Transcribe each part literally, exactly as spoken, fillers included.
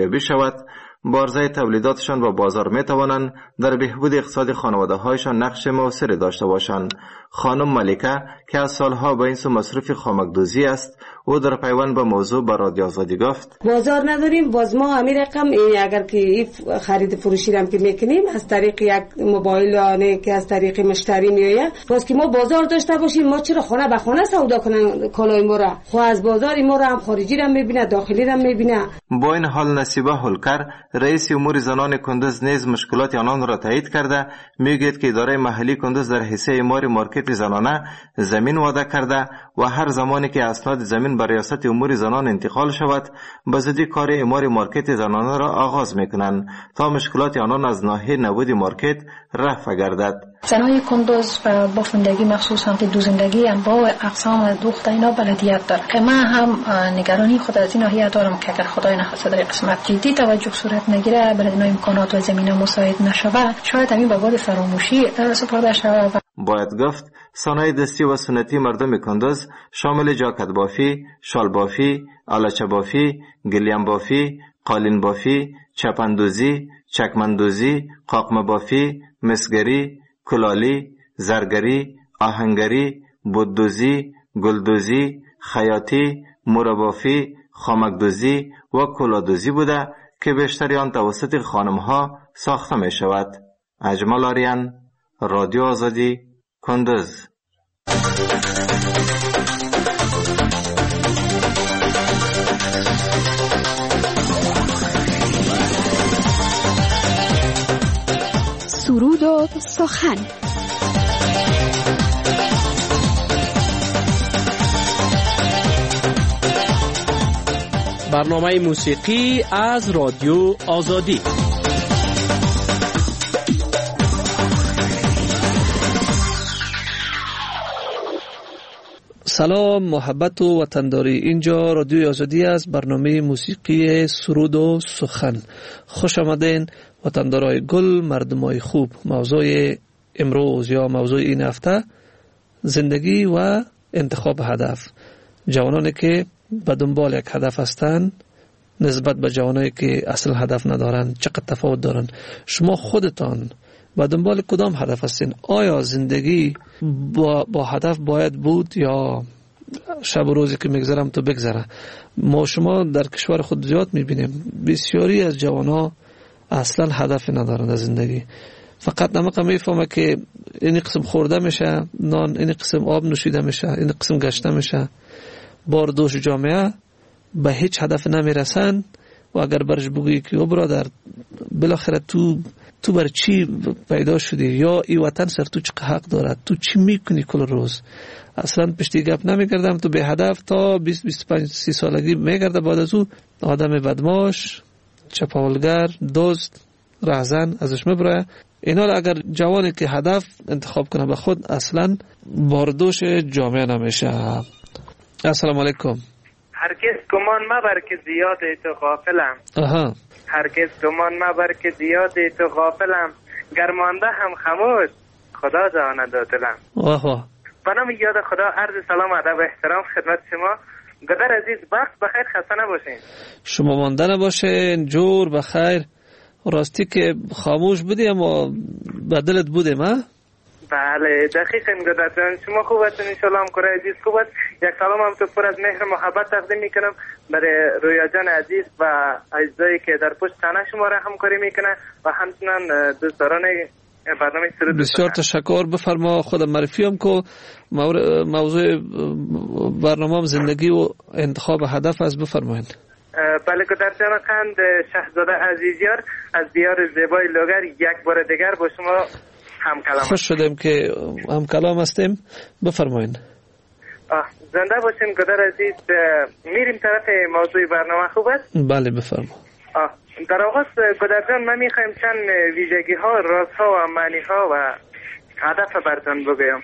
ارزیابی شود، بارزه تولیداتشان و بازار می توانند در بهبود اقتصاد خانواده هایشان نقش مؤثری داشته باشند. خانم ملکه که از سالها به این سو مصروف خامکدوزی است، او در پیوند به موضوع به رادیو آزادی گفت: بازار نداریم، باز ما همین رقم اگر که خرید فروشی هم که میکنیم از طریق یک موبایل آنه که از طریق مشتری میآید، باز که ما بازار داشته باشیم، ما چرا خانه به خانه سودا کنن کالای ما را؟ خو از بازار ما را هم خارجی را میبینه، داخلی را میبینه. با این حال نصیبه هولکر، رئیس امور زنان کندوز، نیز مشکلات آنان را تایید کرده میگوید که اداره محلی کندوز در حصه امور مارکت زنانه زمین وعده کرده و هر زمانی که اسناد زمین به ریاست امور زنان انتقال شود، به زودی کار امور مارکت زنانه را آغاز میکنند تا مشکلات آنان از ناحیه نبود مارکت رفع گردد. زنای کندوز و بافندگی مخصوصا که دوزندگی انواع اقسام دوخت اینا بلدیت داره. من هم نگرانی خود از این ناحیه دارم که اگر خدای نخواسته در قسمت جدی توجه صورت نگیره، برای اینا امکانات و زمینه مساعد نشود، شاید همین به باد فراموشی سپرده شود. باید گفت صنایع دستی و سنتی مردم کندوز شامل جاکت بافی، شال بافی، آلچه بافی، گلیم بافی، قالین بافی، چپندوزی، چکمندوزی، قاقمه بافی، مسگری، کلالی، زرگری، آهنگری، بوددوزی، گلدوزی، خیاطی، مربافی، خامکدوزی و کلادوزی بوده که بیشتری آن توسط خانمها ساخته می شود. اجمل آریان، رادیو آزادی، کندوز. سرود و سخن. برنامه موسیقی از رادیو آزادی. سلام، محبت و وطنداری. اینجا رادیو آزادی است. برنامه موسیقی سرود و سخن. خوش آمدین وطندارای گل، مردمای خوب. موضوع امروز یا موضوع این هفته زندگی و انتخاب هدف. جوانانی که به دنبال یک هدف هستند نسبت به جوانایی که اصل هدف ندارند چقدر تفاوت دارند؟ شما خودتان به دنبال کدام هدف هستین؟ آیا زندگی با, با هدف باید بود یا شب و روزی که میگذرم تو بگذره؟ ما شما در کشور خود زیاد میبینیم بسیاری از جوانها اصلا هدف ندارند از زندگی، فقط نمقه میفهمه که این قسم خورده میشه نان، این قسم آب نوشیده میشه، این قسم گشته میشه. بار دوش جامعه به هیچ هدف نمیرسن و اگر برش بگویی که او برادر بالاخره تو تو بر چی پیدا شدی یا ای وطن سر تو چه حق دارد، تو چی میکنی کل روز، اصلا پشتی گپ نمیکردم. تو به هدف تا بیست بیست و پنج سی سالگی میگرده، بعد از او آدم بدماش، چپاولگر، دزد، رهزن ازش میبره. اینا اگر جوانی که هدف انتخاب کنه به خود اصلا باردوش جامعه نمیشه. السلام علیکم. هرگز گمان مبر که زیاد تو غافلم. آها. هرگز گمان مبر که زیاد تو غافلم، گرمانده هم خموش خدا جانه دادلم. واه واه. به نام یاد خدا عرض سلام و ادب و احترام خدمت شما. گدر عزیز، وقت بخیر، خسته نباشین. شما مانده نباشین، جور بخیر. راستی که خاموش بودی اما به دلت بودیم ها؟ بله دقیقاً گدر جان، شما خوب هستین ان شاء الله. همکار عزیز خوب است. یک سلام هم تو پر از مهر محبت تقدیم میکنم برای رویا جان عزیز و اجزایی که در پشت صحنه شما را همکاری میکنه و همچنین دوستداران برنامه سرود. بسیار تشکر. بفرما خودم معرفی هم که موضوع برنامه زندگی و انتخاب هدف است. بفرمایید. بله گدر جان، قند شهزاده عزیزیار از دیار زیبای لوگر یک بار دیگر با شما هم کلام. خوش شدیم که هم کلام هستیم. بفرمایید. زنده باشین گدر عزیز. میریم طرف موضوع برنامه. خوب است؟ بله بفرما. در آغاز گدر جان من میخوایم چند ویژگی ها، راز ها و معنی ها و هدف برتان بگویم.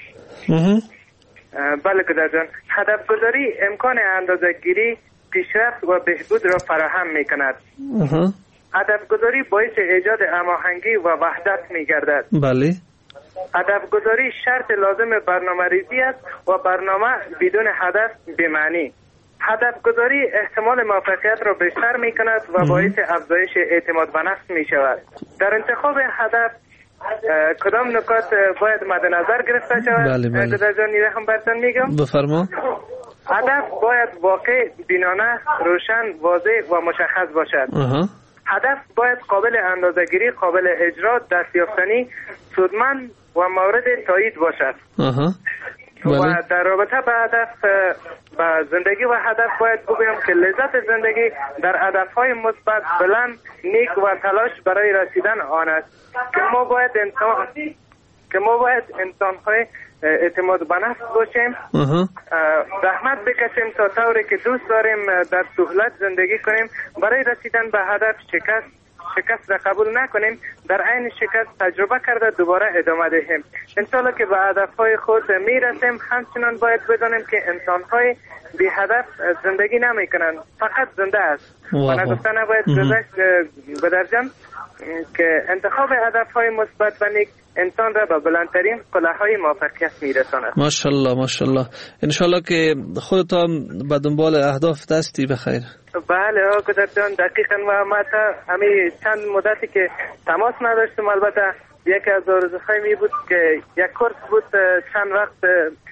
بله گدر جان، هدف گذاری امکان اندازه گیری، پیشرفت و بهبود را فراهم میکند. هدف گذاری باعث ایجاد هماهنگی و وحدت میگردد. بله. هدف گذاری شرط لازم برنامه ریزی است و برنامه بدون هدف بی‌معنی. هدف گذاری احتمال موفقیت را بیشتر می کند و باعث افزایش اعتماد به نفس می شود. در انتخاب هدف کدام نکات باید مد نظر گرفته شود؟ بله بله. گذر جان نیره هم براتون میگم. بفرما. هدف باید واقع، بینانه، روشن، واضح و مشخص باشد. آها. هدف باید قابل اندازه‌گیری، قابل اجرا، دستیافتنی، سودمند و مورد تایید باشد. آها. و بله. در رابطه به هدف به زندگی و هدف باید بگویم که لذت زندگی در هدفهای مثبت، بلند، نیک و تلاش برای رسیدن آن است که ما باید انسان که ما باید انسان‌های اعتماد به نفس باشیم، زحمت بکشیم تا طوری که دوست داریم در سهولت زندگی کنیم، برای رسیدن به هدف شکست شکست را قبول نکنیم، در عین شکست تجربه کرده دوباره ادامه دهیم. انشالله که به هدفهای خود میرسیم. همچنان باید بدانیم که انسان‌های بی هدف زندگی نمی کنند، فقط زنده است و نگفته نباید گذشت بدرجم که انتخاب هدفهای مثبت و نیک انسان را به بلندترین قله‌های موفقیت میرساند. ماشاءالله ماشاءالله. انشالله که خودتان به دنبال اهداف دستی بخیر. بله آقا جان، دقیقاً. و ما تا همین چند مدتی که تماس نداشتم، البته یکی از آرزوهای می بود که یک کورس بود، چند وقت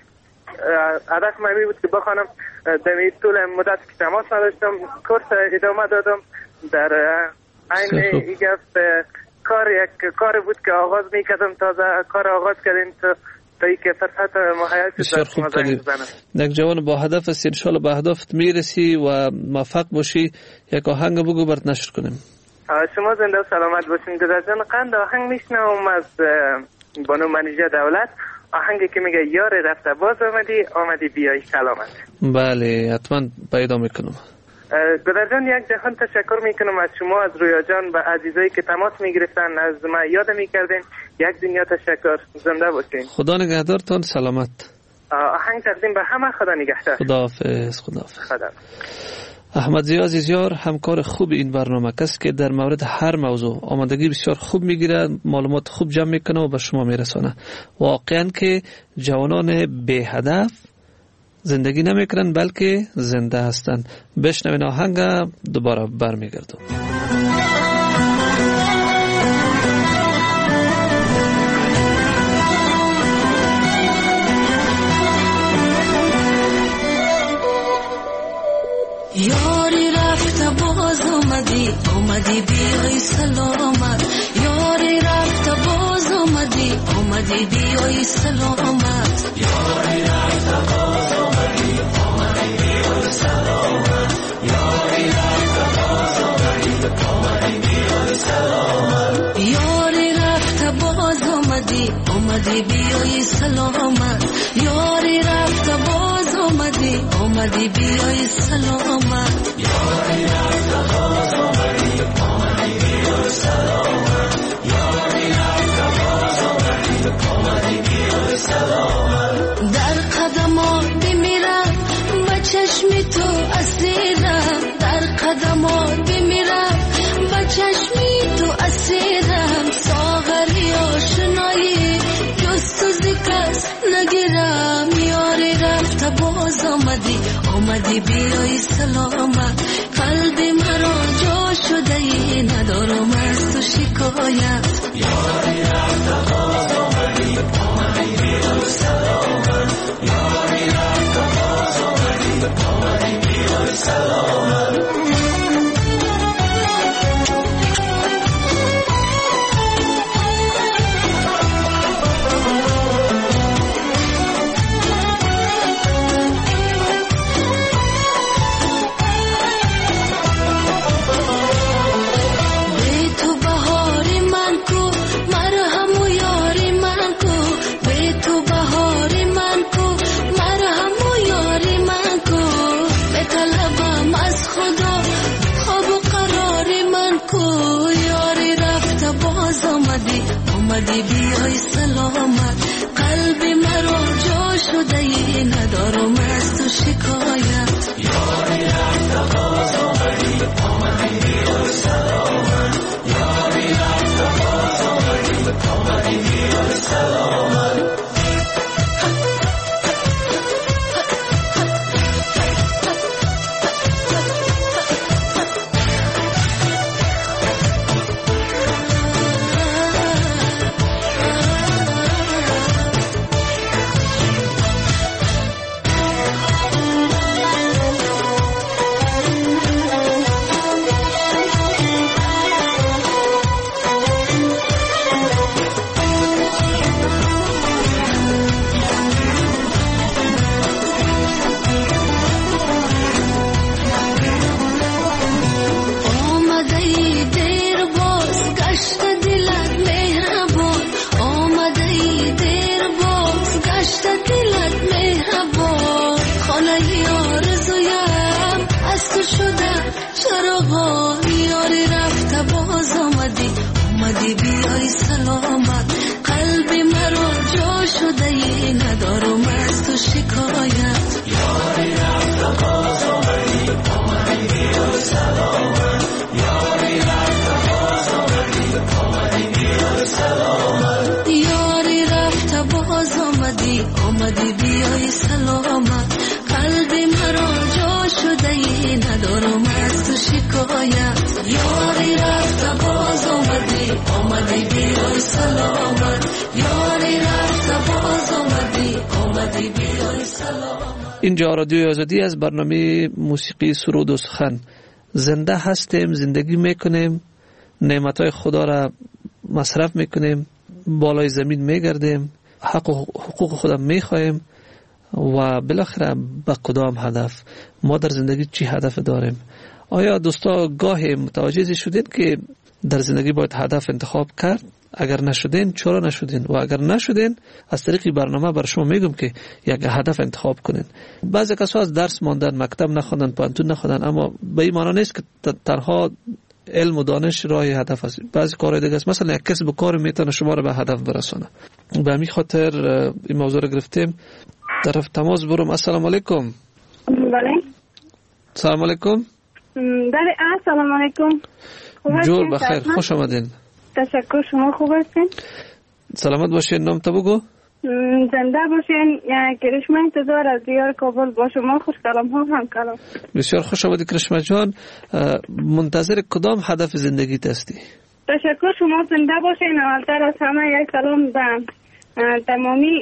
هدف من می بود که بخوانم، در طول مدتی که تماس نداشتم کورس ادامه دادم. در عین این گفت کار یک کار بود که آغاز میکردم، تازه کار آغاز کردیم تا تا ای که فرصت مهیا بسیار خوب کردید. یک جوان با هدف است، انشالله به هدفت میرسی و موفق باشی. یک آهنگ بگو برات نشر کنیم. شما زنده و سلامت باشین. گذشتن قند آهنگ میشنوم از بانو منیژه دولت، آهنگی که میگه یار رفته باز آمدی آمدی بیای سلامت. بله حتما پیدا میکنم. گذر جان، یک جهان تشکر میکنم از شما، از رویا جان و عزیزایی که تماس میگرفتن، از ما یاد میکردین. یک دنیا تشکر. زنده باشین. خدا نگهدارتان. سلامت. آهنگ تقدیم به همه. خدا نگهدار. خداحافظ. خداحافظ. خدا. احمد ضیا عزیزیار همکار خوب این برنامه کس که در مورد هر موضوع آمادگی بسیار خوب میگیره، معلومات خوب جمع میکنه و به شما میرسانه. واقعا که جوانان بی هدف زندگی نمیکنن بلکه زنده هستند. بشنوین آهنگ، دوباره برمیگردم. یاری رفت باز اومدی اومدی بیای سلامت. یاری رفت باز اومدی اومدی بیای سلامت. یاری رفت باز اومدی اومدی بیای سلامت. یاری رفت باز اومدی اومدی بیای سلامت. یاری رفت باز اومدی اومدی بیای سلامت. یاری رفت باز اومدی اومدی بیای سلامت. یاری رفت باز اومدی اومدی بیای سلامت. یاری رفت باز اومدی اومدی بیای سلامت. در قدمات میرم با چشمی تو اسیرم. در قدمات میرم با چشمی تو اسیرم. ساغری آشنایی جستوزی کس نگیرم. یاری رفت باز آمدی آمدی بیای سلامت. قلبی مرا جا شده ای ندارم از تو شکایت. یاری رفت باز آمدی آمدی بیای سلامت. یاری رفت باز آمدی آمدی بیای سلامت. اومدی بیای سلامت. قلبی مرا جا شده ای ندارم از تو شکایت. یاری رفت باز آمدی آمدی بیای سلامت. یاری رفت باز آمدی آمدی بیای سلامت. آمدی بیای سلامت قلب مرا جا شده ای ندارم از تو شکایت یاری رفت باز آمدی آمدی بیای سلامت یاری رفت باز آمدی آمدی بیای سلامت یاری رفت باز آمدی آمدی بیای سلامت قلب مرا جا شده ای ندارم از تو شکایت یاری رفت باز آمدی آمدی بیای سلامت یاری رفت باز آمدی آمدی بیای سلامت. اینجا رادیو آزادی از برنامه موسیقی سرود و سخن. زنده هستیم، زندگی میکنیم، نعمتهای خدا را مصرف میکنیم، بالای زمین میگردیم، حق و حقوق خدا میخوایم و بالاخره به کدام هدف؟ ما در زندگی چی هدف داریم؟ آیا دوستا گاهی متوجه شدین که در زندگی باید هدف انتخاب کرد؟ اگر نشدین چرا نشدین؟ و اگر نشدین از طریق برنامه بر شما میگم که یک هدف انتخاب کنین. بعضی کسا از درس ماندن، مکتب نخوندن، پانتون نخوندن، اما به این معنی نیست که تنها علم و دانش راه هدف است. بعضی کارهای دیگه است، مثلا یک کسب و کار میتونه شما رو به هدف برسونه. به همین خاطر این موضوع رو گرفتیم. طرف تماس برم. السلام علیکم. بله. سلام علیکم. بله السلام علیکم. جور بخیر، خوش آمدین. تشکر، شما خوب هستین؟ سلامت باشین. نام تو بگو. زنده باشین. کرشمه انتظار از دیار کابل با شما خوش کلام ها هم کلام. بسیار خوش آمدی کرشمه جان. منتظر کدام هدف زندگیت هستی؟ تشکر، شما زنده باشین. اولتر از همه یک سلام به تمامی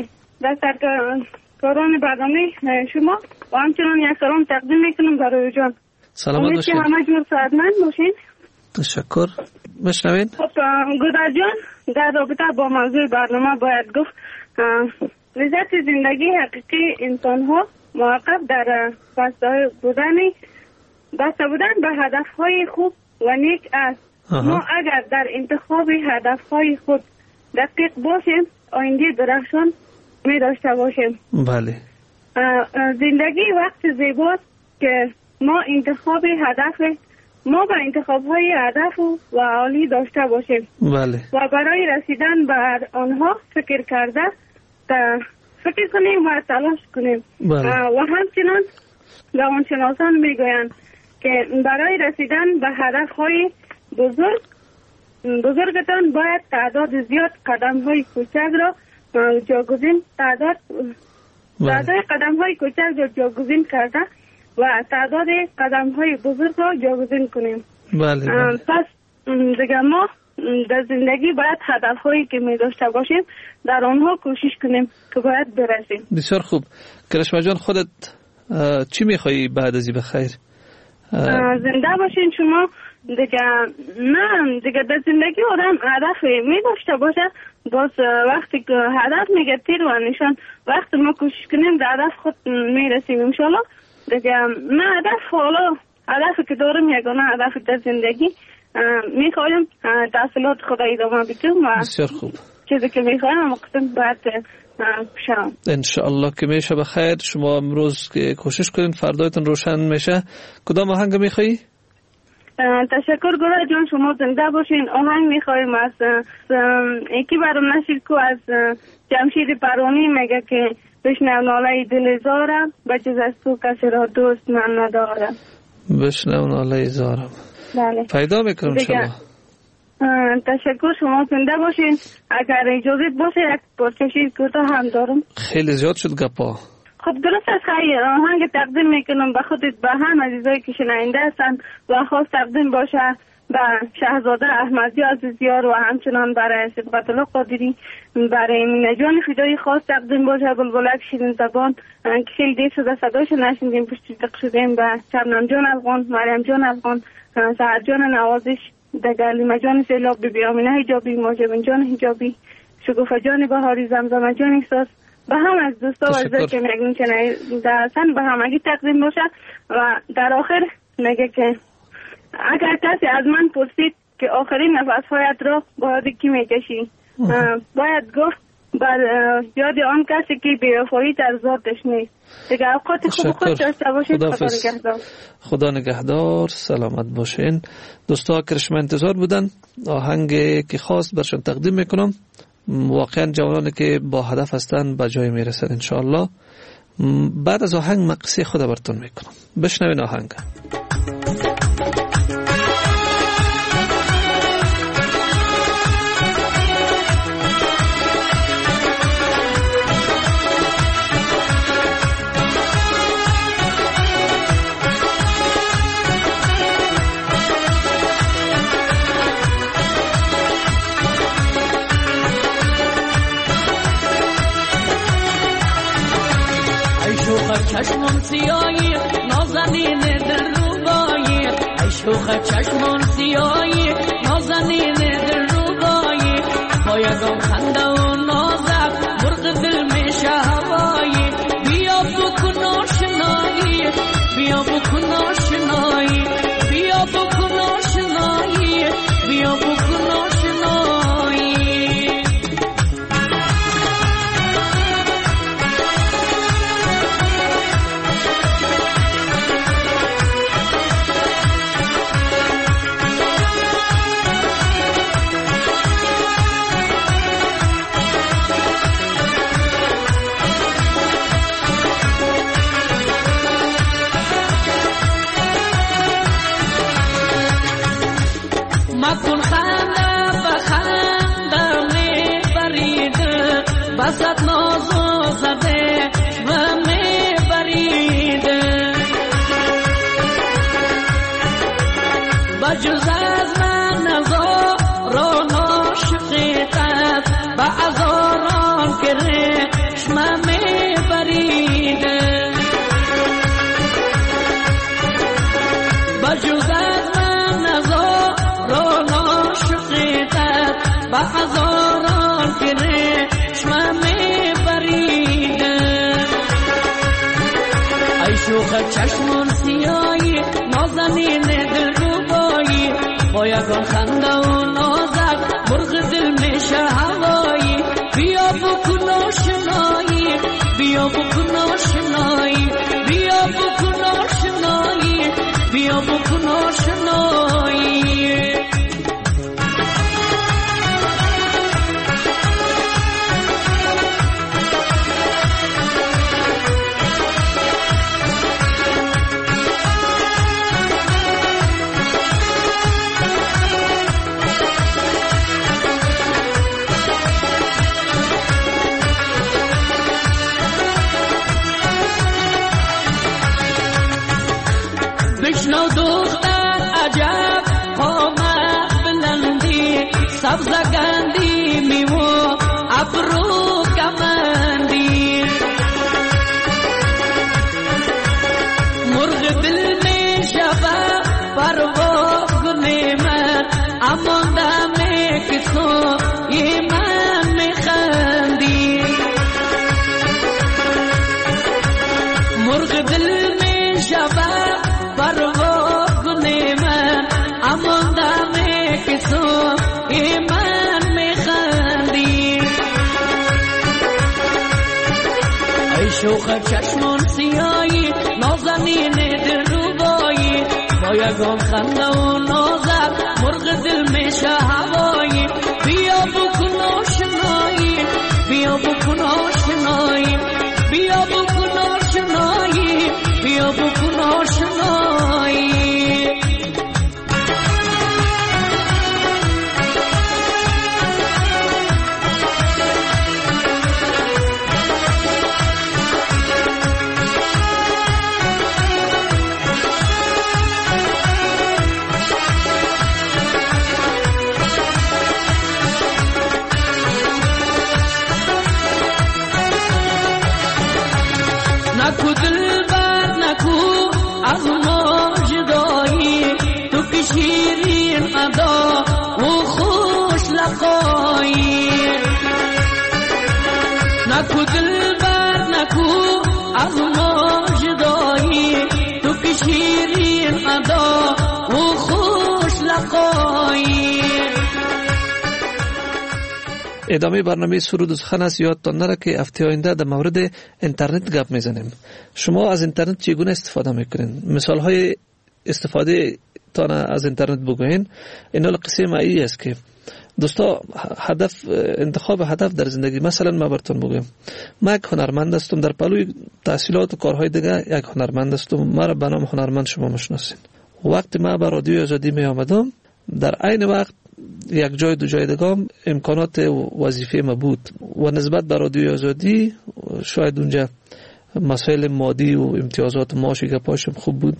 دستکاران برنامه شما و همچنان یک سلام تقدیم میکنم برای جان. سلامت باشین. امید که همه جور سعادتمند باشین. تشکر. مشنوین؟ خب گودر جان، در رابطه با موضوع برنامه باید گفت لذت زندگی حقیقی انسان ها موقف در بسته بودن بسته بودن به هدف های خوب و نیک است. ما اگر در انتخاب هدف های خود دقیق باشیم آینده درخشان می داشته باشیم. بله. زندگی وقت زیباست که ما انتخاب هدف ما به انتخاب های هدف و عالی داشته باشیم. بله. و برای رسیدن به آنها فکر کرده فکر کنیم و تلاش کنیم. بله. و همچنان روانشناسان میگویند که برای رسیدن به هدف های بزرگ بزرگتان باید تعداد زیاد قدم های کوچک را جاگزین تعداد تعداد قدم های کوچک را جاگزین کرده و تعداد قدم های بزرگ را جاگزین کنیم. بله, بله. پس دیگه ما در زندگی باید هدف هایی که می داشته باشیم در آنها کوشش کنیم که باید برسیم. بسیار خوب. کرشمه جان خودت چی میخوایی بعد از این بخیر؟ زنده باشین شما. دیگه نه دیگه در زندگی آدم هدف می داشته باشه. باز وقتی که هدف میگه تیر و نشان وقتی ما کوشش کنیم در هدف خود میرسیم انشالله. دیگه نه هدف حالا هدفی که دارم یگانه هدف در زندگی میخوایم تحصیلات خود ادامه بدیم و بسیار خوب چیزی که میخوایم هم قسم باید شم انشاءالله که میشه بخیر. شما امروز که کوشش کنین فردایتون روشن میشه. کدام آهنگ میخوایی؟ تشکر گروه جان، شما زنده باشین. آهنگ میخوایم از یکی برام نشید که از جمشید پرانی میگه که بشنو ناله دل زارم بجز از تو کسی را دوست من ندارم. بشنو ناله زارم. بله. پیدا میکنم شما. تشکر، شما زنده باشین. اگر اجازه باشه یک پارچه شیر کوتاه هم دارم. خیلی زیاد شد گپا. خب درست است. خیلی آهنگ تقدیم میکنم به خودت به هم عزیزایی که شنونده هستن و خاص تقدیم باشه به شهزاده احمدی عزیزیار و همچنان برای صبغت الله قادری، برای مینه جان فدایی خاص تقدیم باشه. بلبلک شیرین زبان که خیلی دیر شده صداش نشنیدیم، پشت دق شدیم به شبنم جان افغان، مریم جان افغان، سهر جان نوازش، دگرلیمه جان سیلاب، بیبی آمینه حجابی، ماجبین جان حجابی، شگوفه جان بهاری، زمزمه جان احساس، به هم از دوستا و عزیزا که میگن که درستن به همگی تقدیم باشه. و در آخر میگه که اگر کسی از من پرسید که آخرین نفس هایت را باید کی میکشی، باید گفت بر یاد آن کسی که بی‌وفایی در ذاتش نیست. دیگه اوقات خوب خود داشته باشید. خدا نگهدار. خدا نگهدار. سلامت باشین. دوستا کرشم انتظار بودن آهنگی که خاص برشان تقدیم میکنم. واقعا جوانانی که با هدف هستن به جای میرسن انشاءالله. بعد از آهنگ مقصه خود براتون میکنم. بشنوین آهنگ. چشمون سیایی نازنین دلربایی ای شوخ چشمون سیایی نازنین دلربایی با یکم خنده و نازک مرغ دل میشه هوایی بیا بکن آشنایی بیا بکن آشنایی بیا بکن آشنایی بیا بکن آشنایی مکن خنده بخنده می برید بسط نازو زده و می برید بجز از من نزاران عاشقیت به ازاران کرشم می برید بجز از من نزار رونو شقیقت به هزاران کرشم می برید ای شوخ چشمون سیایی نازنین دلربایی با یکان خنده و نازک مرغ دل میشه هوایی بیا بکن آشنایی بیا بکن آشنایی بیا بکن آشنایی بیا بکن آشنایی بشنو دختر عجب قامت بلندی سبز گندی میوه ابرو کمندی مرغ دل می شود پرواز نعمت اما دم کسو من میخندی مرغ دل می شود پرواز نعمت اما دم کسو من میخندی ای شوخ چشمون سیایی نازنین دلربایی با یکم خنده و نازک مرغ دل میشه هوایی بیا بکن آشنایی بیا بکن آشنایی بیا بکن آشنایی بیا بکن آشنایی نکو دلبر نکو از ما جدایی تو که شیرین ادا و خوش لقایی نکو دلبر نکو از ما جدایی تو که شیرین ادا و خوش لقایی ادامه برنامه سرود و سخن است. یادتان نره که هفته آینده در مورد اینترنت گپ میزنیم. شما از اینترنت چگونه استفاده میکنین؟ مثال های استفاده تان از اینترنت بگوین. این حال قصه معی است که دوستا هدف انتخاب هدف در زندگی. مثلا ما براتون بگم من یک هنرمند هستم، در پلوی تحصیلات و کارهای دیگه یک هنرمند هستم. ما را به نام هنرمند شما میشناسین. وقتی ما به رادیو آزادی می آمدم در عین وقت یک جای دو جای دیگه امکانات وظیفه ما بود و نسبت به رادیو آزادی شاید اونجا مسائل مادی و امتیازات معاشی که پاشم خوب بود.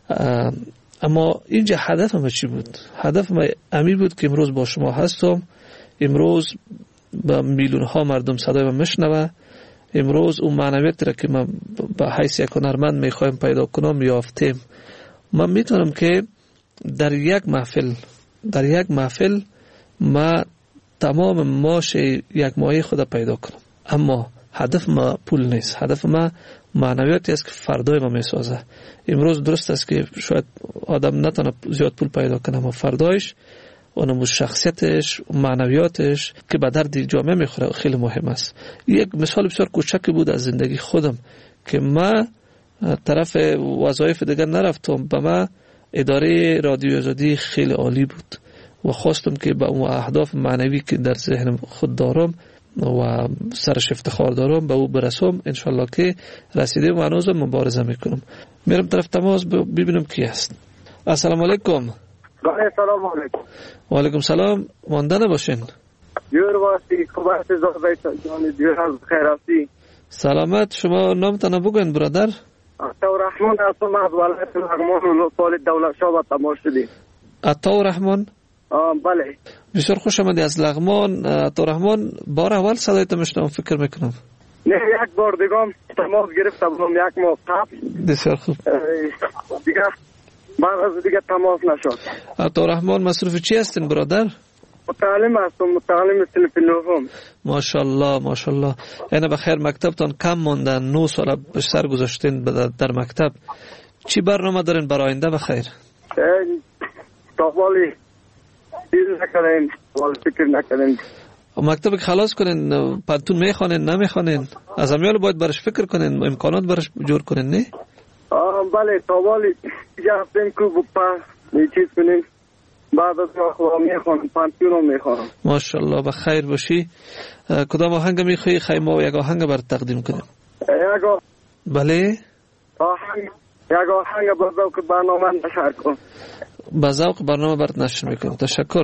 اما اینجا هدف ما چی بود؟ هدف ما امی بود که امروز با شما هستم، امروز با میلیون ها مردم صدای من میشنوه، امروز اون معنویت را که من به حیث یک هنرمند میخوایم پیدا کنم یافتیم. من میتونم که در یک محفل در یک محفل ما تمام معاش یک ماهی خود پیدا کنم. اما هدف ما پول نیست، هدف ما معنویاتی است که فردای ما میسازه. امروز درست است که شاید آدم نتونه زیاد پول پیدا کنه، اما فردایش اونم شخصیتش و معنویاتش که به درد جامعه میخوره خیلی مهم است. یک مثال بسیار کوچکی بود از زندگی خودم که ما طرف وظایف دیگر نرفتم. به ما اداره رادیو آزادی خیلی عالی بود و خواستم که به اون اهداف معنوی که در ذهن خود دارم و سرش افتخار دارم به او برسم. انشالله که رسیده و هنوز مبارزه میکنم. میرم طرف تماس ببینم کی است. السلام علیکم. سلام علیکم. و علیکم سلام. مانده نباشین. دیور واسطی خوب است زاده جان دیور از خیر هستی. سلامت. شما نامتان بگوین برادر. عطاءالرحمن هستم از ولایت لغمان و سال دولت شاه با تماس شدی. عطاءالرحمن؟ آه بله. بسیار خوش آمدی از لغمان. عطاءالرحمن بار اول صدایت میشنوم فکر میکنم. نه یک بار دیگه تماس گرفتم یک ماه قبل. بسیار خوب. دیگه بعد از دیگه تماس نشد. عطاءالرحمن مصروف چی هستین برادر؟ متعلم هستم، متعلم صنف نهم. ماشاءالله ماشاءالله. یعنی بخیر مکتبتان کم مانده، نه سال بیشتر گذاشتین در مکتب. چی برنامه دارین برای آینده بخیر؟ تا والی چیز نکردین، والی فکر نکردین. مکتب خلاص کنین، پانتون میخوانین نمیخوانین؟ از امیال باید برش فکر کنین، امکانات برش جور کنین نه؟ آه بله تا والی یا هفتیم که بپا چیز کنین. بعد از ما میخوانم پانتون رو میخوانم. ماشاءالله بخیر باشی. کدام آهنگ میخوایی خیلی ما یک آهنگ بر تقدیم کنیم؟ یک آهنگ. بله؟ آهنگ یک آهنگ با ذوق برنامه نشر کن. با ذوق برنامه برات نشر میکنم. تشکر.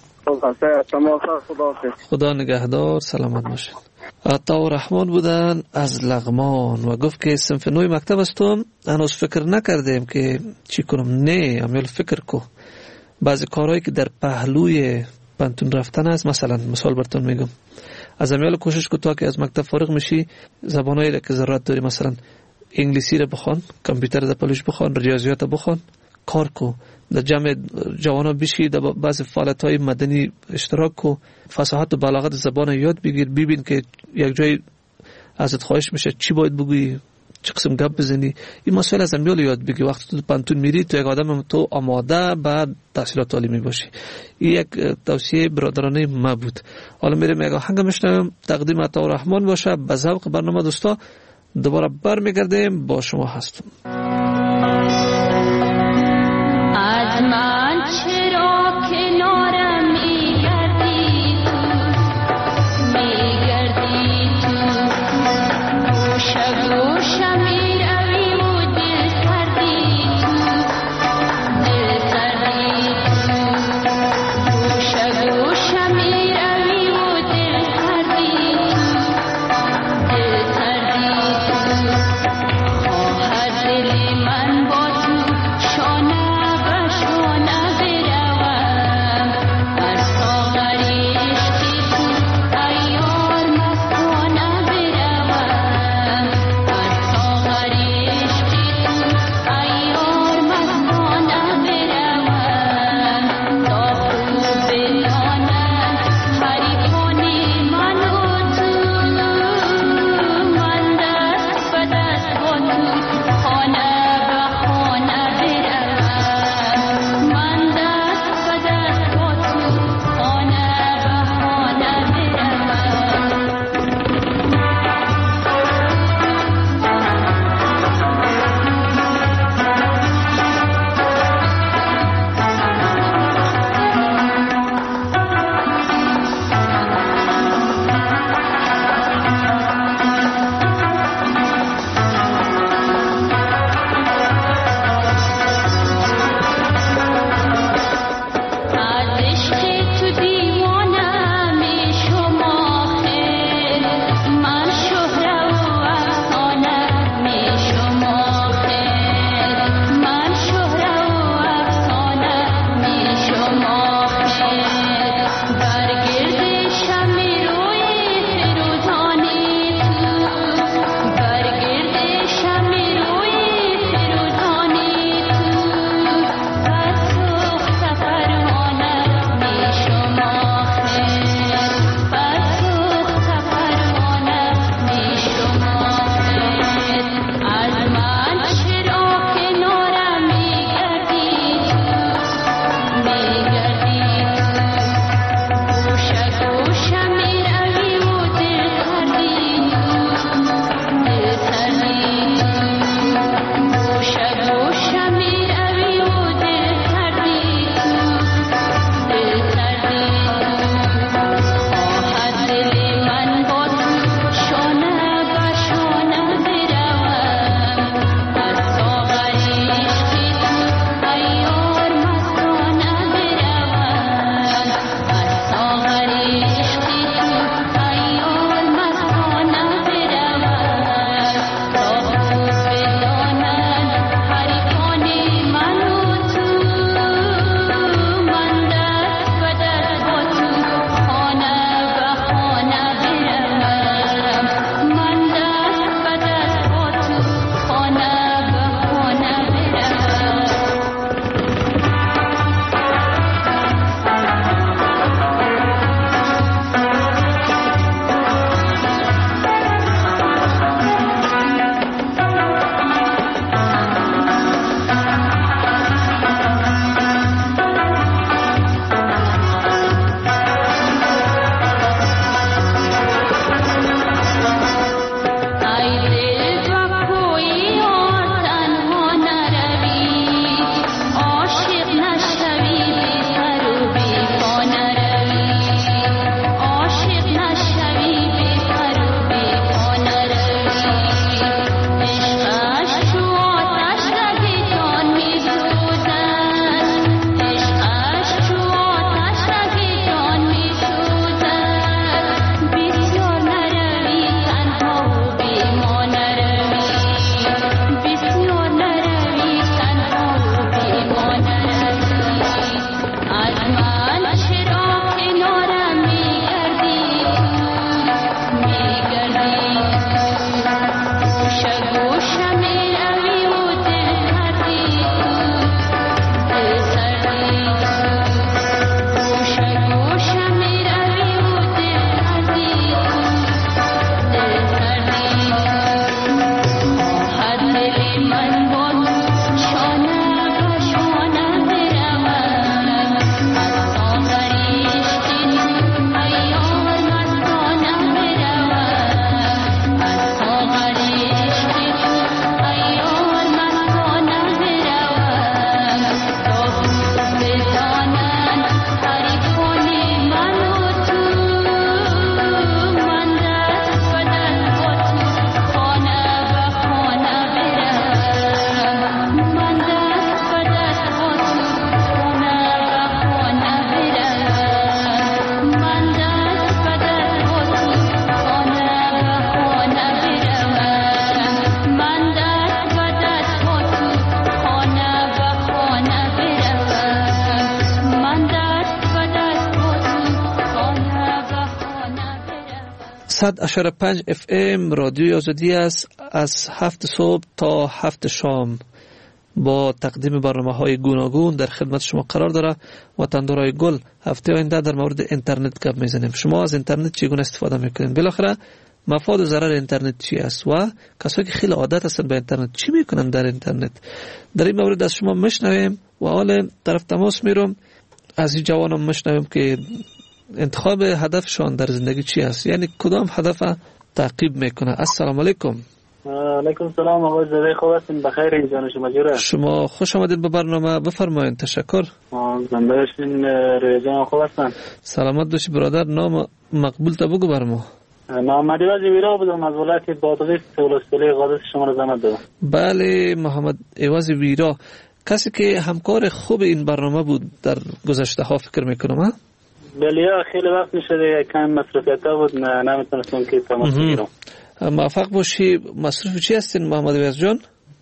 خدا نگهدار. سلامت باشید. عطاءالرحمن بودن از لغمان و گفت که صنف نوی مکتب هستم، هنوز فکر نکردیم که چی کنم. نه امیال فکر کو. بعضی کارهایی که در پهلوی پانتون رفتن است، مثلا مثال براتون میگم، از امیال کوشش کو تا که از مکتب فارغ میشی زبانایی که ضرورت داری، مثلا انگلیسی رو بخوان، کامپیوتر رو پلوش بخوان، ریاضیات رو بخوان، کار کو، در جمع جوانا بشی، در بعضی فعالیت‌های مدنی اشتراک کو، فصاحت و بلاغت زبان یاد بگیر، ببین که یک جای ازت خواهش میشه چی باید بگویی، چه قسم گپ بزنی. این مسائل از امیال یاد بگی. وقتی تو پانتون میری تو یک آدم تو آماده بعد تحصیلات عالی میباشی. این یک توصیه برادرانه ما بود. حالا میرم یک آهنگ میشنویم تقدیم عطاءالرحمن باشه. به ذوق برنامه دوستا دوباره برمیگردیم. با شما هستم. از من چرا کنارم میگردی تو میگردی تو گوشه گوشه میروی و دل سردی تو دل سردی تو گوشه گوشه میروی و دل سردی تو دل سردی تو خواهد دلی صد و پنج اف ام رادیو آزادی است. از هفت صبح تا هفت شام با تقدیم برنامه های گوناگون در خدمت شما قرار داره. وطندارای گل، هفته آینده در مورد اینترنت گپ میزنیم. شما از اینترنت چگونه استفاده میکنین؟ بالاخره مفاد و ضرر اینترنت چی است و کسایی که خیلی عادت هستن به اینترنت چی میکنن در اینترنت؟ در این مورد از شما میشنویم و حال طرف تماس میرم از این جوانم میشنویم که انتخاب هدفشان در زندگی چی است، یعنی کدام هدف تعقیب میکنه. السلام علیکم. علیکم سلام آقای زاده، خوب هستین؟ بخیر این جان شما جوره؟ شما خوش آمدید به برنامه، بفرمایید. تشکر. زنده باشین. روی جان خوب هستن؟ سلامت باشی برادر. نام مقبول تا بگو برمو. محمد ایواز ویرا بودم از ولایت بادغیس ولسوالی قادس شما رو زحمت دادم. بله محمد ایواز ویرا، کسی که همکار خوب این برنامه بود در گذشته ها فکر میکنم. ها بله خیلی وقت میشه دیگه، کم مصرفیت ها بود، نه نمیتونستم که تماس بگیرم. موفق باشی. مصروف چی هستین محمد ایواز جان؟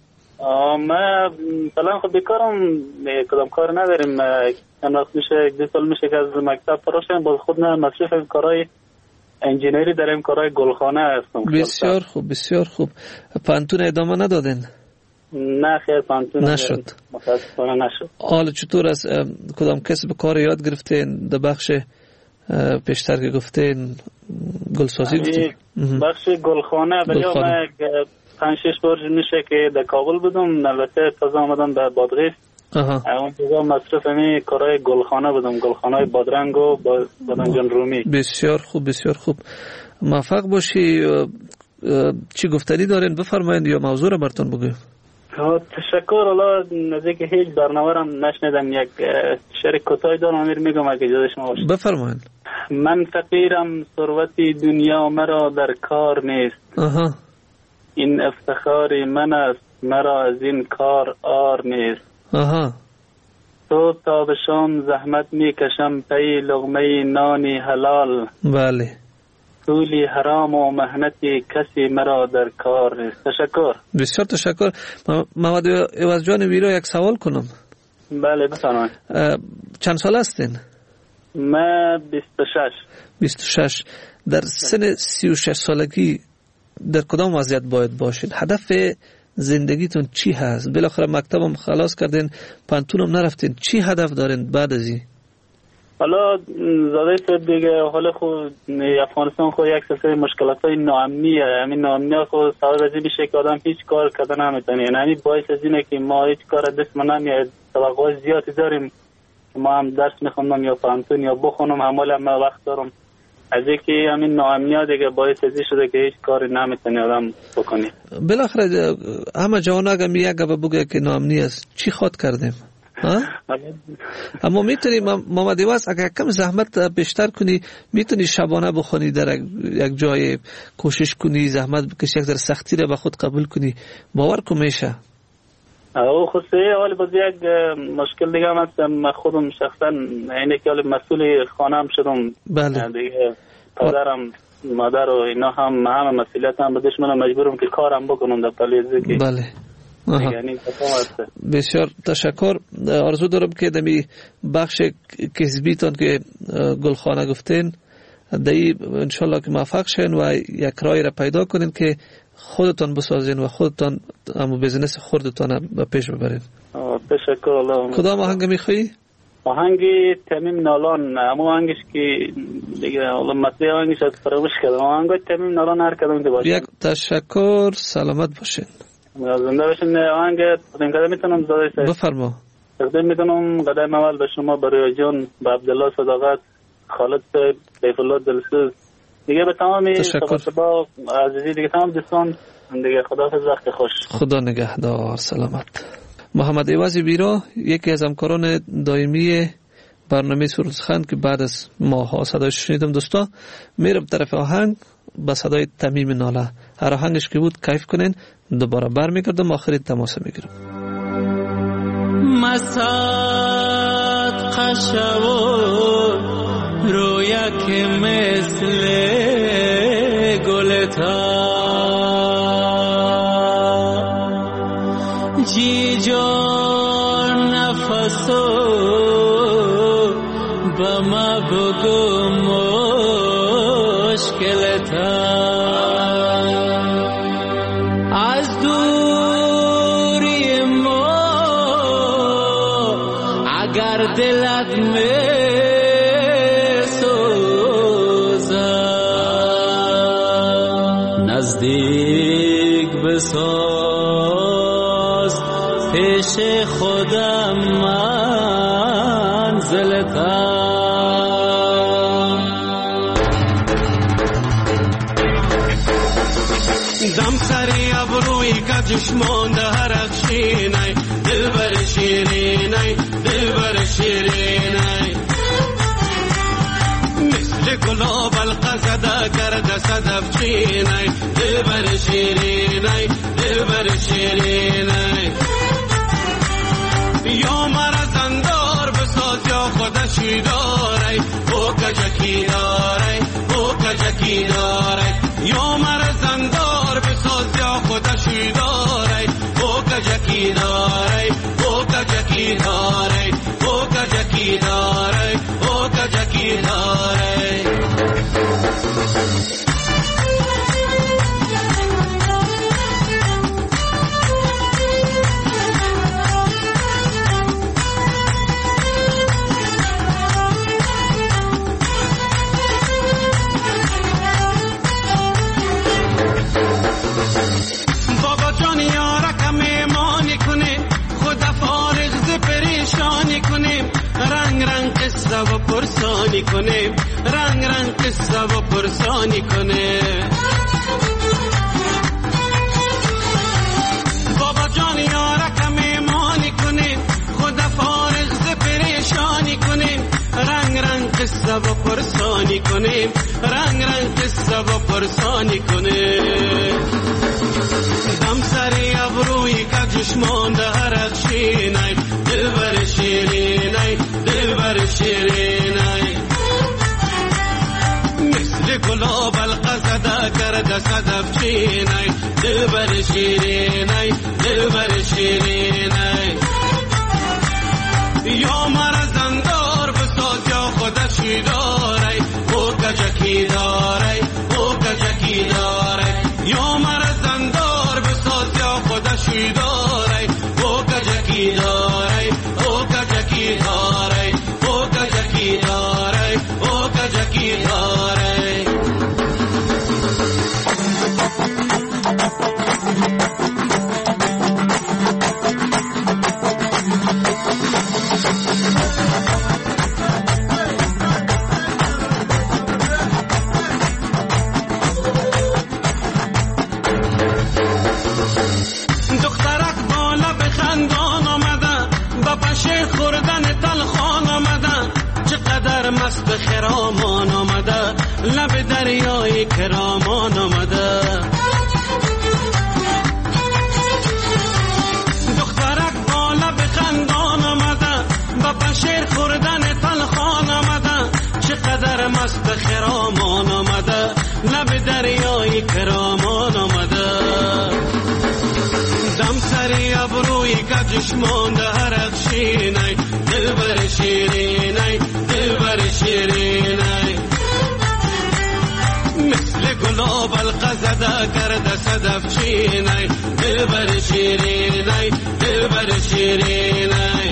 ما فعلا خب بیکارم، کدام کار نداریم. چند وقت میشه، یک دو سال میشه که از مکتب فرار شدم، باز خود نه مصروف کارهای انجینری داریم، کارهای گلخانه هستم. بسیار خوب بسیار خوب. پانتون ادامه ندادین؟ نه خیر پانتون نشد. متاسفانه نشد. حالا چطور از کدام کسب کار یاد گرفتین در بخش پیشتر که گفتین گلسازی گفتین؟ بخش گلخانه ولی من پنج شش بار میشه که در کابل بودم، البته تازه آمدم به بادغیس. اون دیگه مصرف می کارهای گلخانه بودم، گلخانه های بادرنگ و بادنجان رومی. بسیار خوب بسیار خوب. موفق باشی. چی گفتنی دارین بفرمایید یا موضوع را براتون بگویم. تشکر. الله نزدیک هیچ برنامه را نشنیدم، یک شعر کوتاه دارم امیر میگم اگه اجازه شما باشه. بفرمایید. من فقیرم ثروت دنیا مرا در کار نیست. آها. این افتخار من است مرا از این کار آر نیست. آها. تو تا به شام زحمت میکشم پی لقمه نانی حلال. بله. طولی حرام و مهنتی کسی مرا در کار نیست. تشکر. بسیار تشکر. محمد ایواز جان ویرا یک سوال کنم. بله بفرمایید. چند سال هستین؟ من بیست و شش. بیست و شش. در سن سی و شش سالگی در کدام وضعیت باید باشین؟ هدف زندگیتون چی هست؟ بالاخره مکتبم خلاص کردین، پانتونم نرفتین، چی هدف دارین بعد از این؟ حالا زاده صاحب دیگه حالا خود افغانستان خود یک سلسله مشکلات های ناامنیه، همین ناامنی خود سبب از این میشه که آدم هیچ کار کردن نمیتونه، یعنی باعث از اینه که ما هیچ کار دست ما نمیاد. توقع زیادی داریم که ما هم درس میخونم یا پانتون یا بخونم، همال هم وقت دارم، از اینکه همین ناامنی‌ها دیگه باعث ازی شده که هیچ کاری نمیتونه آدم بکنه. بالاخره همه جوان اگه می یک گپ بگه که ناامنی است چی خود کردیم؟ اما میتونی محمد ایواز اگه کم زحمت بیشتر کنی میتونی شبانه بخونی، در یک جای کوشش کنی، زحمت بکشی، یک ذره سختی را به خود قبول کنی، باور کن میشه. او خصوصی حالی باز یک مشکل دیگه هم هستم، من خودم شخصا اینه که حالی مسئول خانم شدم. بله. دیگه پدرم مادر و اینا هم همه مسئولیت هم بدش منم مجبورم که کارم بکنم در پلیزه که. بله. بسیار تشکر. آرزو دارم که دمی بخش کسبیتان که گلخانه گفتین دایی انشالله که موفق شین و یک رای را پیدا کنین که خودتان بسازین و خودتان همو بیزنس خودتان به پیش ببرین. تشکر. الله. کدام آهنگ میخوایی؟ آهنگی تمیم نالان، اما آهنگش که دیگه الله مطلع آهنگش از فراموش کردم، آهنگای تمیم نالان هر کدام دی باشه. یک تشکر. سلامت باشین. زنده باشین. آهنگ تقدیم کردن میتونم زاده صاحب؟ بفرما. تقدیم میکنم قدم اول به شما، برای جان، به عبدالله صداقت، خالد صاحب، سیف الله دلسوز، دیگه به تمامی صحبا عزیزی دیگه، تمام دوستان دیگه. خداحافظ، وقت خوش. خدا نگهدار. سلامت. محمد ایواز ویرا یکی از همکاران دائمی برنامه سرود سخن که بعد از ماها صدایش شنیدم. دوستا میرم طرف آهنگ با صدای تمیم ناله، هر آهنگش که بود کیف کنین، دوباره برمیگردم آخری تماس میگیرم. مسد قشو رویا که مثل گلتا جی جان نفسو بما بگو مشکلتم از دوری ما اگر دلت میسوزد نزدیک بساز پیش خودم منزلتم دم سری ابروی کجش مانده هرخشینای دل بر شیرینای دل بر شیرینای مثل گلاب القصده کرده صدف چینای دل بر شیرینای دل بر شیرینای یا مرا زندار بساز یا خودشی داری او کجکی داری او کجکی داری یا مرا زندار بساز یا خودشی داری او کجکی داری او کجکی داری او کجکی داری او کجکی داری قصه و پرسانی کنیم رنگ رنگ قصه و پرسانی کنیم بابا جان یارک میمانی کنیم خدا فارغ ز پریشانی کنیم رنگ رنگ قصه و پرسانی کنیم رنگ رنگ قصه و پرسانی کنیم دم سری ابروی کجش مانده هرخشینای دل بر شیرینای دل بر شیرینای مثل گلاب القصده کرده صدف چینای دل بر شیرینای دل بر شیرینای یا مرا زندار بساز یا خودشی داری او کجکی داری او کجکی داری یا مرا زندار بساز یا خودشی داری او کجکی داری او کجکی داری او کجکی داری او کجکی داری دخترک بالا به خندان آمده با پشه خوردن تلخان آمده چقدر مست خرامان آمده لب دریای کرامان آمده دخترک بالا به خندان آمده با پشه خوردن تلخان آمده چقدر مست خرامان آمده لب دریای کرامان آمده دم سری ابروی کجش مانده هرخشینای دل بر شیرینای دل بر شیرینای مثل گلاب القصده کرده صدف چینای دل بر شیرینای دل بر شیرینای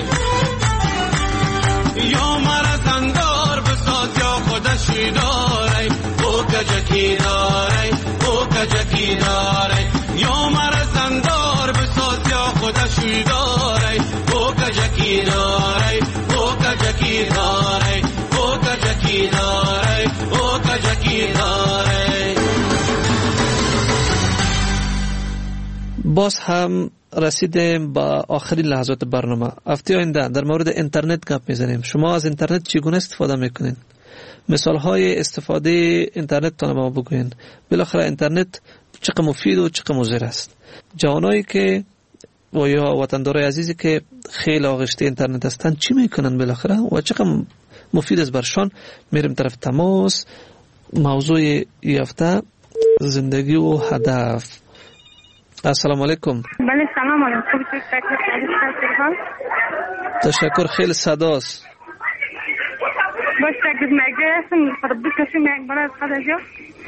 یا مرا زندار بساز یا خودشی داری او کجکی داری او کجکی داری یا مرا زندار بساز یا خودشی داری او کجکی داری او کجکی داری او کجکی داری او کجکی داری. باز هم رسیدیم با آخرین لحظات برنامه. هفته آینده در مورد اینترنت گپ میزنیم. شما از اینترنت چگونه استفاده میکنین؟ مثال های استفاده اینترنت تا ما بگوین. بالاخره اینترنت چقدر مفید و چقدر مضر است. جوانایی که و یا وطندارای عزیزی که خیلی آغشته اینترنت هستند چی میکنن بالاخره و چقدر مفید است برشان؟ میریم طرف تماس. موضوع این هفته زندگی و هدف. السلام علیکم. بله سلام علیکم. تشکر. خیلی صداست. باش تکلیف مگه خود بکشی مگ برای خدا جو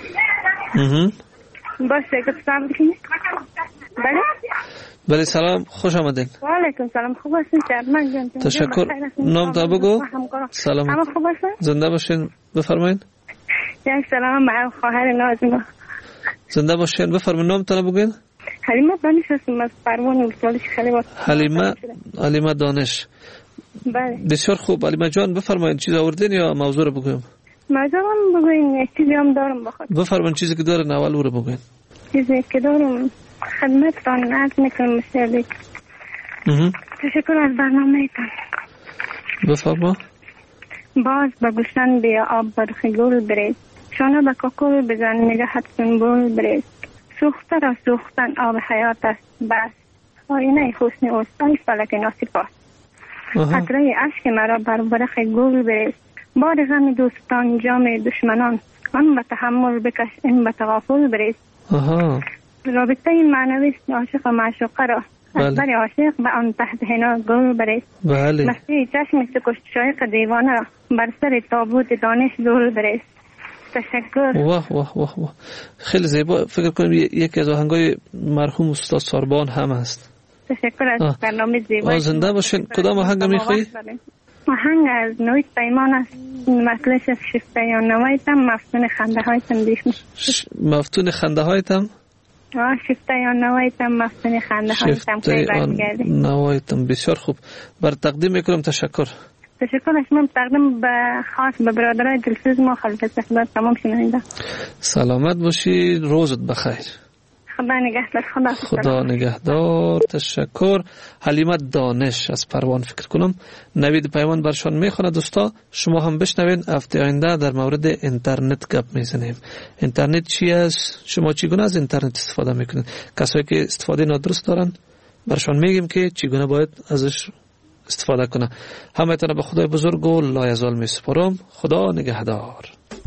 باش تکلیف سلام بکنی. بله بله سلام خوش آمدین. و علیکم سلام خوب هستین شادمان جان. تشکر. نام تا بگو. سلام. همه خوب هستین؟ زنده باشین بفرمایید. یک سلام به خواهر نازم. زنده باشین بفرمایید نام تا بگین. حلیمه دانش هستم از پروان ولسوالی خلیوات. حلیمه حلیمه دانش. بله. بسیار خوب حلیمه جان بفرمایید چیز آوردین یا موضوع رو بگویم؟ موضوع رو بگوین یک چیزی هم دارم بخواد. بفرمایید چیزی که دارین اول او رو بگوین. چیزی که دارم خدمتتان عرض میکنم مشاهده. تشکر از برنامه ایتان. بفرما. باز به گلشن بیا آب برخی گل بریز، شانه به کاکل بزن نگهت سنبول بریز، سوخته را سوختن آب حیات است بس، آینه حسن اوست ای فلک ناصفات، قطره اشک مرا بر برخ گل بریز، بار غم دوستان جام دشمنان، آن به تحمل بکش این به تغافل بریز. رابطه معنوی عاشق و معشوقه را از بر عاشق به آن تحت حنا گل بریز. بله. مستی چشم سکشت شایق دیوانه را بر سر تابوت دانش دول بریز. تشکر. واه واه واه واه خیلی زیبا. فکر کنم یکی از آهنگای مرحوم استاد ساربان هم هست. تشکر از برنامه زیبا. زنده باشین. کدام آهنگ میخوایی؟ آهنگ از نوید پیمان است. مطلعش از شفته یا نوایتم مفتون خنده هایتم دیشم. مفتون خنده هایتم؟ آه شفته یا نوایتم مفتون خنده هایتم. شفته یا نوایتم. بسیار خوب. بر تقدیم میکنم. تشکر. تشکر از من تقدیم به خاص به برادرای دلسوز ما خالد استقبال تمام شنونده. سلامت باشی. روزت بخیر. خدا نگهدار. خدا خدا نگهدار. تشکر. حلیمه دانش از پروان فکر کنم نوید پیمان برشان میخونه. دوستا شما هم بشنوین. هفته آینده در مورد اینترنت گپ میزنیم. اینترنت چی است؟ شما چگونه از اینترنت استفاده میکنید؟ کسایی که استفاده نادرست دارن برشان میگیم که چگونه باید ازش استفاده کنه. همه تنه به خدای بزرگ و لایزال میسپارم. خدا نگهدار.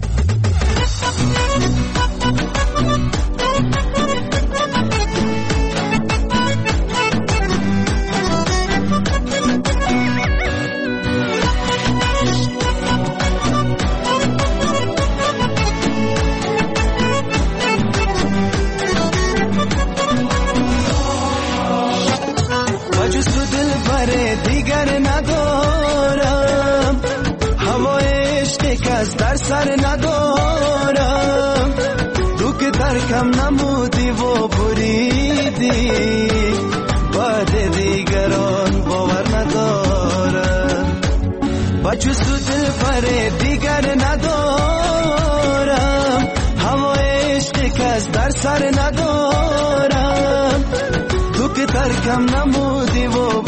دیگر ندارم، هوای عشق که از در سر ندارم، تو که ترکم نمودی و بریدی، بعد دیگران باور ندارم. بچه سو دل پر دیگر ندارم، هوای عشق که از در سر ندارم، تو که ترکم نمودی و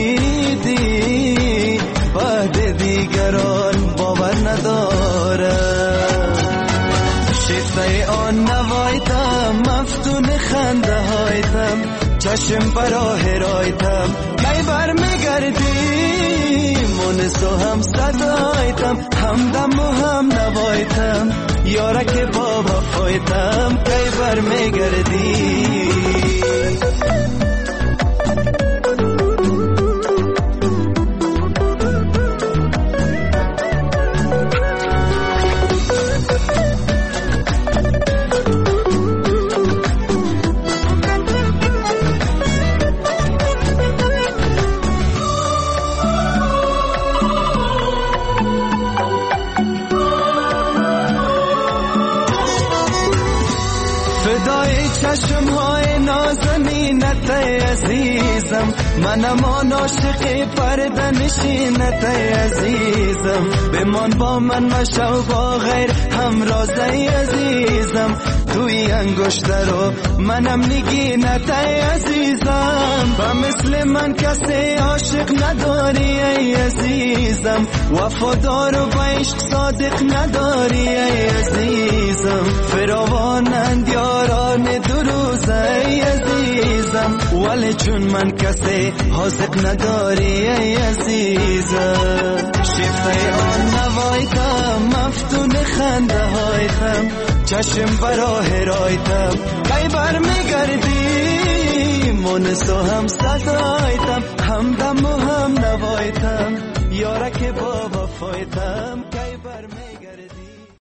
بریدی، بعد دیگران باور ندارم. شیفته آن نوایتم، مفتون خنده هایتم، چشم براه رایتم، کی بر میگردی مونس و هم صدایتم، همدم و هم نوایتم، یاره که با وفایتم، کی بر میگردی. چشم های نازنینت عزیزم، منم آن عاشق پرده نشینت عزیزم، بمان با من مشو با غیر همراز عزیزم، توی انگشتر رو منم نگینت عزیزم، و مثل من کسی عاشق نداری ای عزیزم، وفادار و با عشق صادق نداری ای عزیزم، فراوانند یاران دو روز ای عزیزم، ولی چون من کسی حاضق نداری ای عزیزم. شیفته آن نوایتم، مفتون خنده هایتم، چشم براه رایتم، کی بر میگردی مونس و هم صدایتم، همدم و هم نوایتم، یاره که با وفایتم، کی بر گرمه